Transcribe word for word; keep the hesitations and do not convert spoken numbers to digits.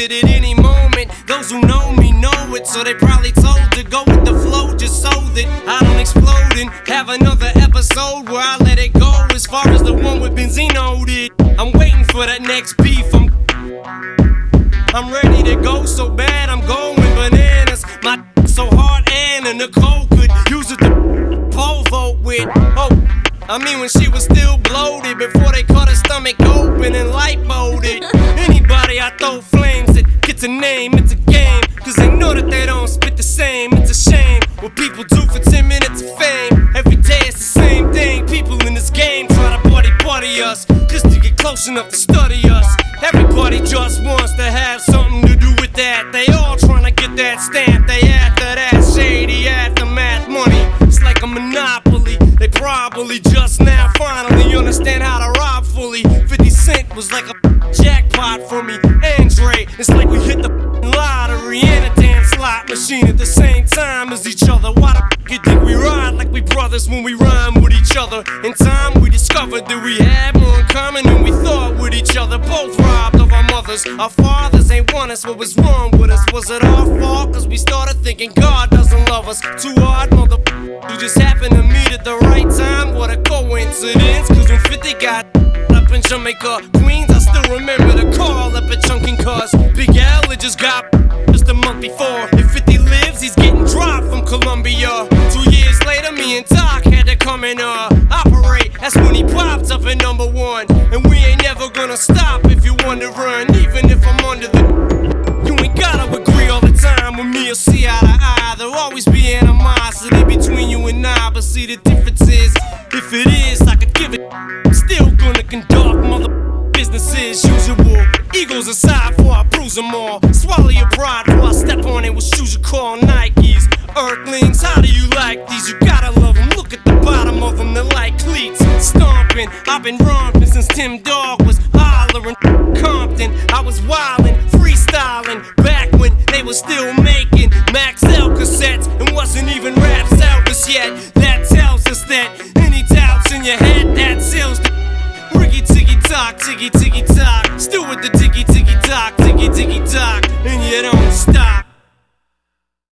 it at any moment. Those who know me know it, so they probably told to go with the flow just so that I don't explode and have another episode where I let it go. As far as the one with Benzino did, I'm waiting for that next beef. I'm I'm ready to go so bad, I'm going bananas. My so hard, Anna Nicole could use it to pole vote with. Oh, I mean when she was still bloated before they cut her stomach open and lipoed it. Anybody I throw flames at gets a name, it's a game. Cause they know that they don't spit the same. It's a shame what people do for ten minutes of fame. Every day it's the same thing. People in this game try to buddy buddy us just to get close enough to study us. Everybody just wants to have something to do with that. They all tryna get that stamp. They after that shady aftermath money. It's like a monopoly. They probably just now finally understand how to rob fully. fifty cent was like a jackpot for me. Andre, it's like we hit the lottery and a damn slot machine at the same time as each other. Why the f you think we ride like we brothers when we rhyme with each other? In time we discovered that we had more in common than we thought with each other. Both robbed of our mothers. Our fathers ain't want us. What was wrong with us? Was it our fault? Cause we started thinking God doesn't love us. Too hard, mother who just happened to meet at the right time. What a coincidence. Cause when fifty got up in Jamaica, Queens, I still remember the call up at Chunkin' cause Big Al had just got just a month before. If fifty lives, he's getting dropped from Columbia. Two years later, me and Doc had to come and uh, operate. That's when he popped up at number one. And we ain't never gonna stop if you want to run. Even if I'm under the you ain't gotta agree all the time with me or see eye to eye. There'll always be animosity between you and I. But see the difference is, if it is, I could give it. I'm still gonna conduct mother business as usual. Egos aside before I bruise them all. Swallow your pride before I step on it with shoes you call Nikes. Earthlings, how do you like these? You gotta love them. Look at the bottom of them, they're like cleats. Stomping, I've been romping since Tim Dog was hollering. Compton, I was wildin', freestyling. Back when they were still making Max L cassettes and wasn't even rap Elvis yet. That tells us that any doubts in your head, that seals the Ricky Tiggy Tock, Tiggy Tiggy Tock. Still with the Tiggy